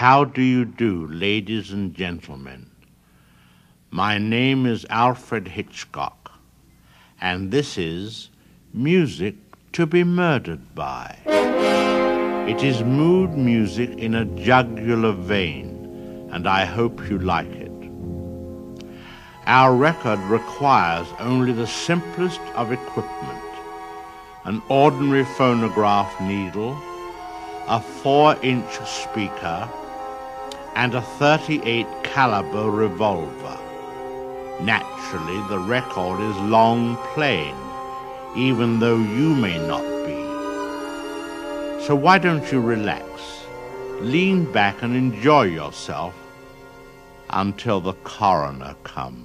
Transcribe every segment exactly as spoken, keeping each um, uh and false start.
How do you do, ladies and gentlemen? My name is Alfred Hitchcock, and this is Music to be Murdered By. It is mood music in a jugular vein, and I hope you like it. Our record requires only the simplest of equipment: an ordinary phonograph needle, a four-inch speaker, and a thirty-eight caliber revolver. Naturally, the record is long playing, even though you may not be. So why don't you relax, lean back and enjoy yourself until the coroner comes.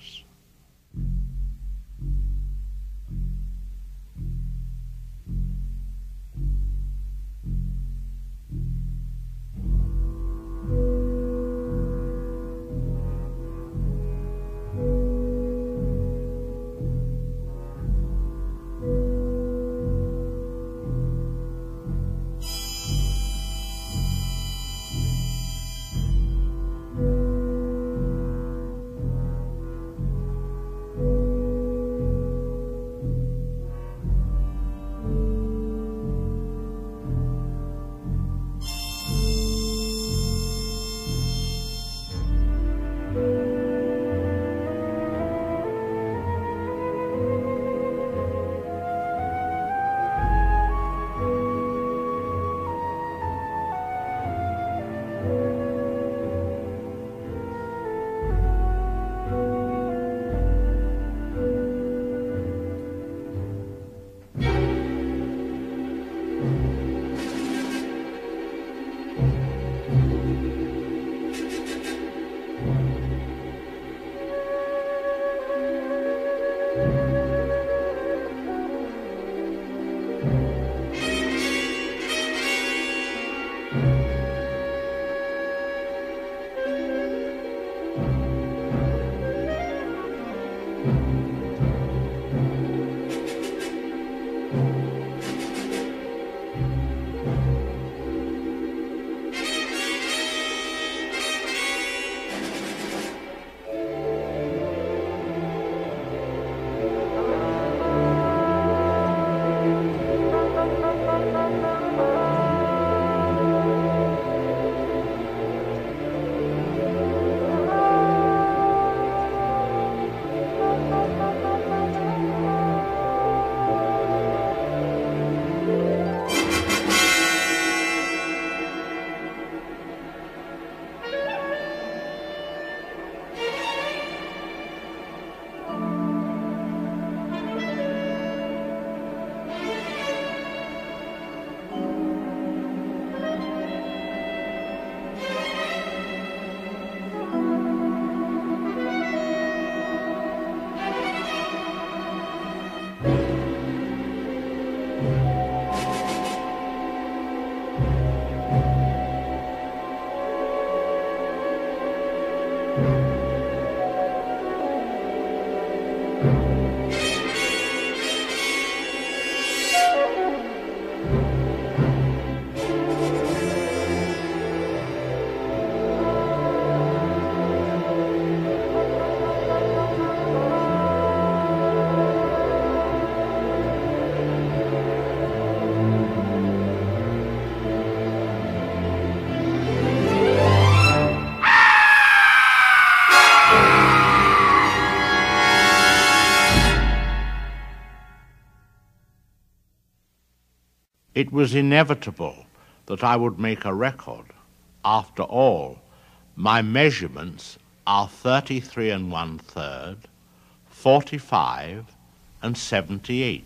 It was inevitable that I would make a record. After all, my measurements are thirty-three and one-third, forty-five, and seventy-eight.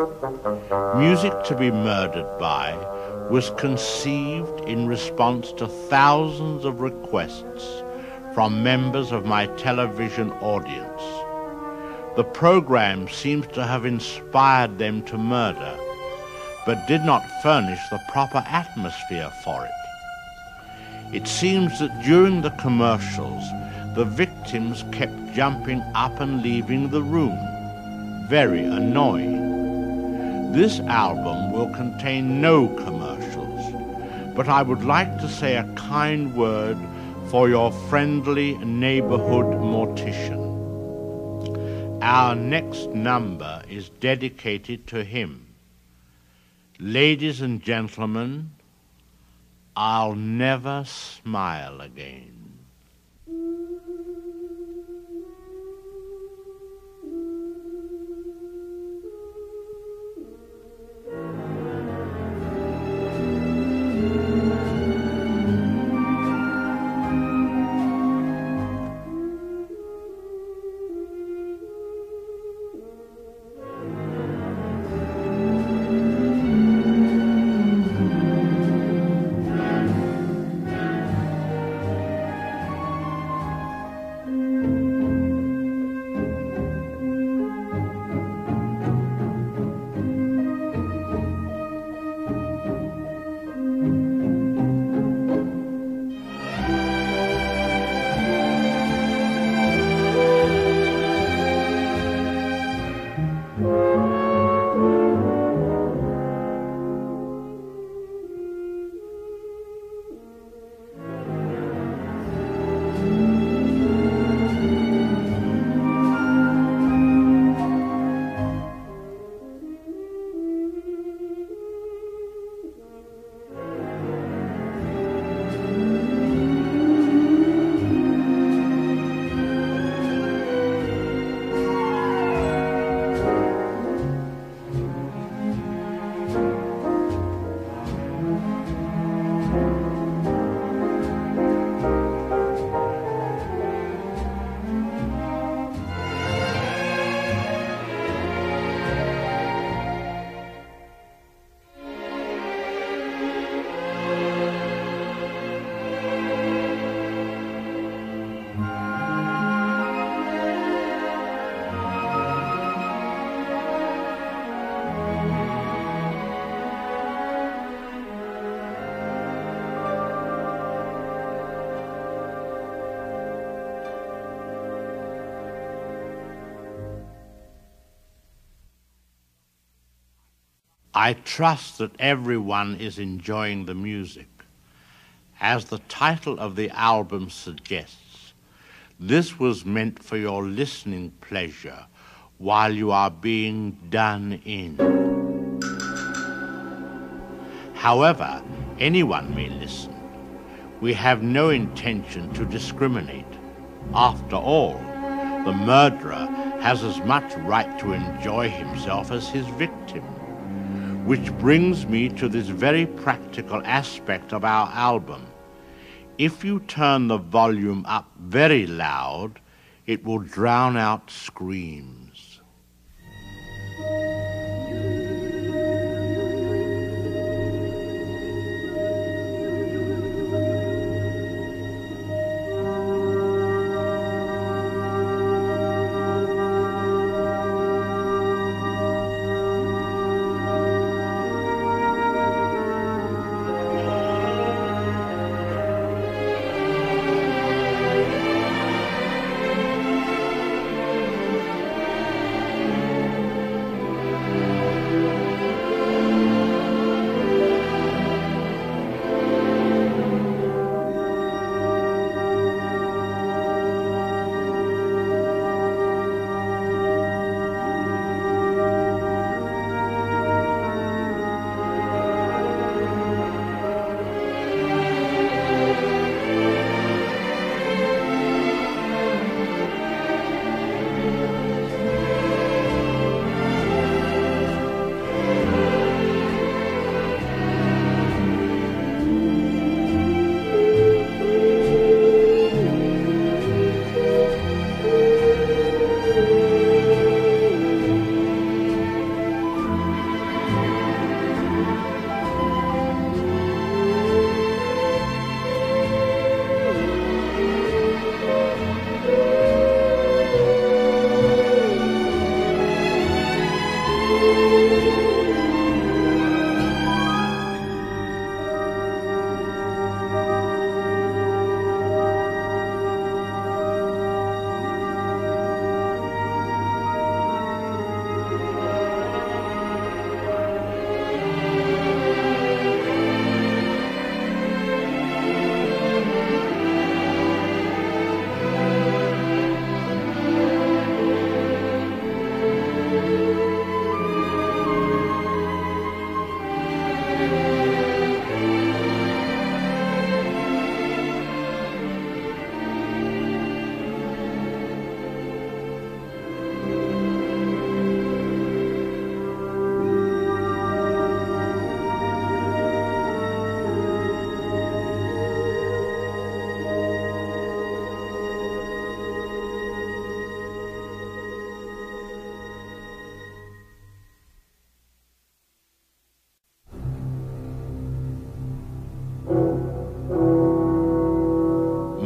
Music to be Murdered By was conceived in response to thousands of requests from members of my television audience. The program seems to have inspired them to murder, but did not furnish the proper atmosphere for it. It seems that during the commercials, the victims kept jumping up and leaving the room. Very annoying. This album will contain no commercials, but I would like to say a kind word for your friendly neighborhood mortician. Our next number is dedicated to him. Ladies and gentlemen, I'll never smile again. I trust that everyone is enjoying the music. As the title of the album suggests, this was meant for your listening pleasure while you are being done in. However, anyone may listen. We have no intention to discriminate. After all, the murderer has as much right to enjoy himself as his victim. Which brings me to this very practical aspect of our album. If you turn the volume up very loud, it will drown out screams.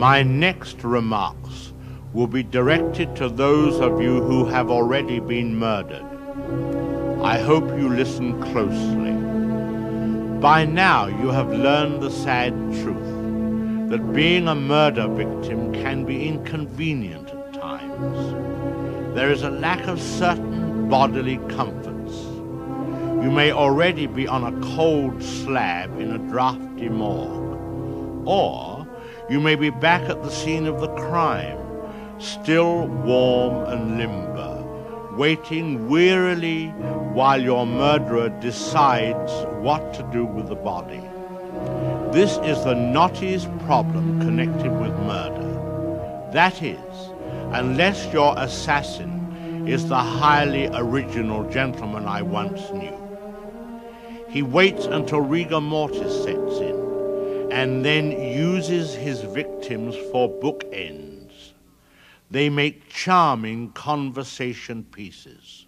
My next remarks will be directed to those of you who have already been murdered. I hope you listen closely. By now you have learned the sad truth that being a murder victim can be inconvenient at times. There is a lack of certain bodily comforts. You may already be on a cold slab in a drafty morgue, or you may be back at the scene of the crime, still warm and limber, waiting wearily while your murderer decides what to do with the body. This is the knottiest problem connected with murder. That is, unless your assassin is the highly original gentleman I once knew. He waits until rigor mortis sets in, and then uses his victims for bookends. They make charming conversation pieces.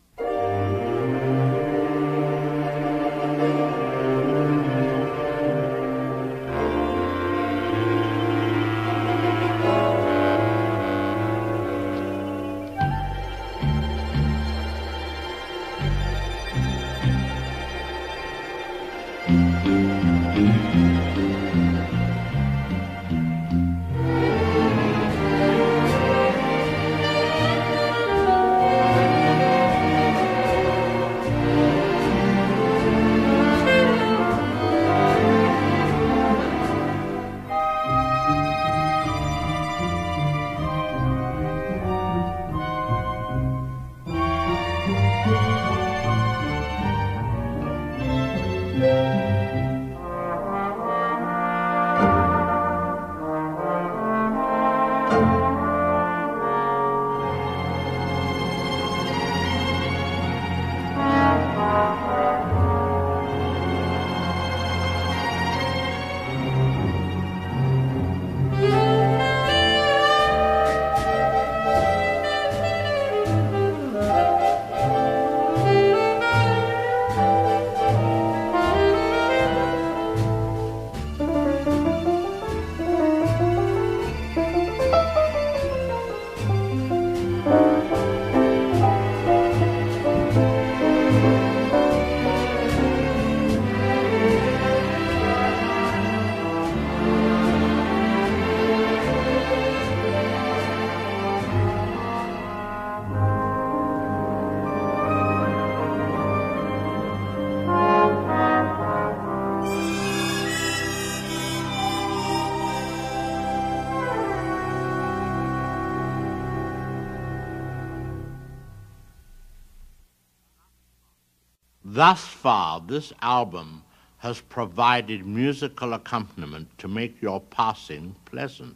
Thus far, this album has provided musical accompaniment to make your passing pleasant.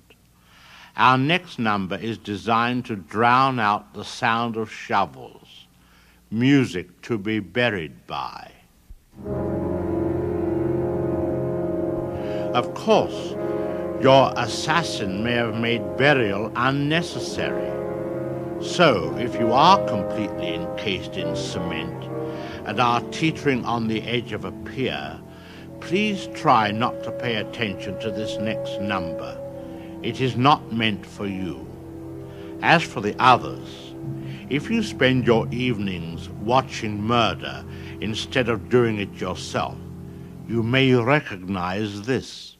Our next number is designed to drown out the sound of shovels, music to be buried by. Of course, your assassin may have made burial unnecessary. So, if you are completely encased in cement and are teetering on the edge of a pier, please try not to pay attention to this next number. It is not meant for you. As for the others, if you spend your evenings watching murder instead of doing it yourself, you may recognize this.